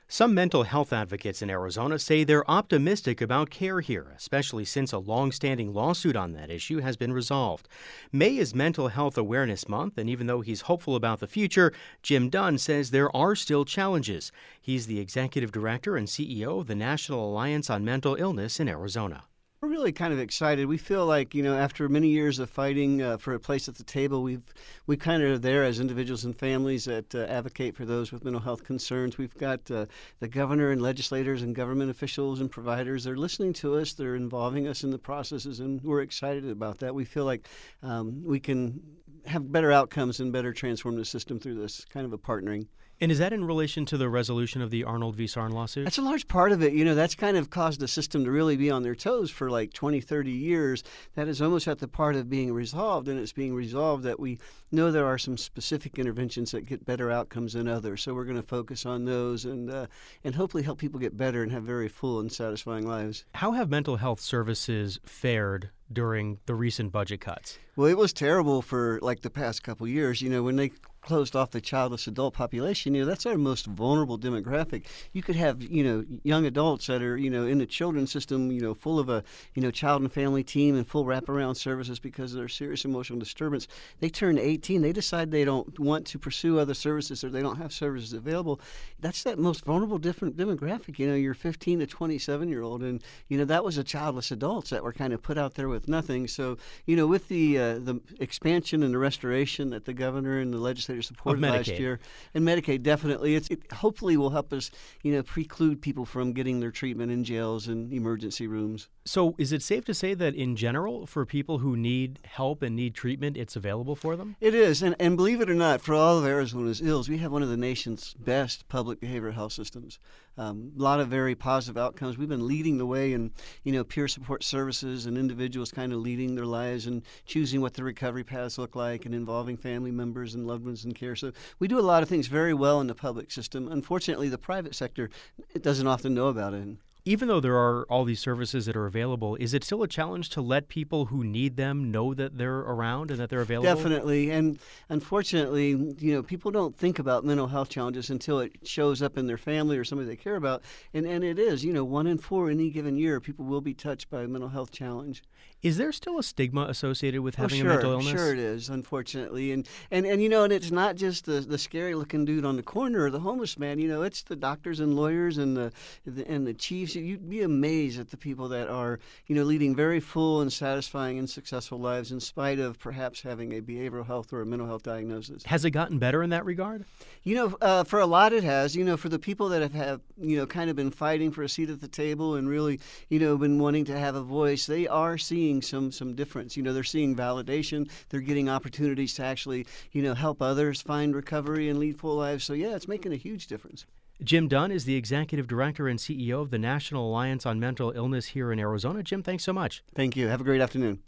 Some mental health advocates in Arizona say they're optimistic about care here, especially since a long-standing lawsuit on that issue has been resolved. May is Mental Health Awareness Month, and even though he's hopeful about the future, Jim Dunn says there are still challenges. He's the executive director and CEO of the National Alliance on Mental Illness in Arizona. We're really kind of excited. We feel like, after many years of fighting for a place at the table, we kind of are there as individuals and families that advocate for those with mental health concerns. We've got the governor and legislators and government officials and providers. They're listening to us. They're involving us in the processes, and we're excited about that. We feel like we can have better outcomes and better transform the system through this kind of a partnering. And is that in relation to the resolution of the Arnold v. Sarn lawsuit? That's a large part of it. That's kind of caused the system to really be on their toes for like 20, 30 years. That is almost at the part of being resolved, and it's being resolved that we know there are some specific interventions that get better outcomes than others. So we're going to focus on those and hopefully help people get better and have very full and satisfying lives. How have mental health services fared during the recent budget cuts? Well, it was terrible for like the past couple years. When they closed off the childless adult population, that's our most vulnerable demographic. You could have, young adults that are, in the children's system, full of a, child and family team and full wraparound services because of their serious emotional disturbance. They turn 18, they decide they don't want to pursue other services or they don't have services available. That's that most vulnerable different demographic. Your 15 to 27-year-old, and, that was a childless adults that were kind of put out there with nothing. So, with the expansion and the restoration that the governor and the legislature supported last year, and Medicaid definitely, it hopefully will help us, preclude people from getting their treatment in jails and emergency rooms. So is it safe to say that in general, for people who need help and need treatment, it's available for them? It is, and believe it or not, for all of Arizona's ills, we have one of the nation's best public behavioral health systems. A lot of very positive outcomes. We've been leading the way in, peer support services and individuals kind of leading their lives and choosing what the recovery paths look like and involving family members and loved ones in care. So we do a lot of things very well in the public system. Unfortunately, the private sector, it doesn't often know about it. Even though there are all these services that are available, is it still a challenge to let people who need them know that they're around and that they're available? Definitely. And unfortunately, people don't think about mental health challenges until it shows up in their family or somebody they care about. And it is, 1 in 4 any given year, people will be touched by a mental health challenge. Is there still a stigma associated with having a mental illness? Sure it is, unfortunately. And it's not just the scary-looking dude on the corner or the homeless man. It's the doctors and lawyers and the chiefs. You'd be amazed at the people that are, leading very full and satisfying and successful lives in spite of perhaps having a behavioral health or a mental health diagnosis. Has it gotten better in that regard? For a lot it has. For the people that have kind of been fighting for a seat at the table and really, been wanting to have a voice, they are seeing some difference. They're seeing validation. They're getting opportunities to actually, help others find recovery and lead full lives. So, yeah, it's making a huge difference. Jim Dunn is the executive director and CEO of the National Alliance on Mental Illness here in Arizona. Jim, thanks so much. Thank you. Have a great afternoon.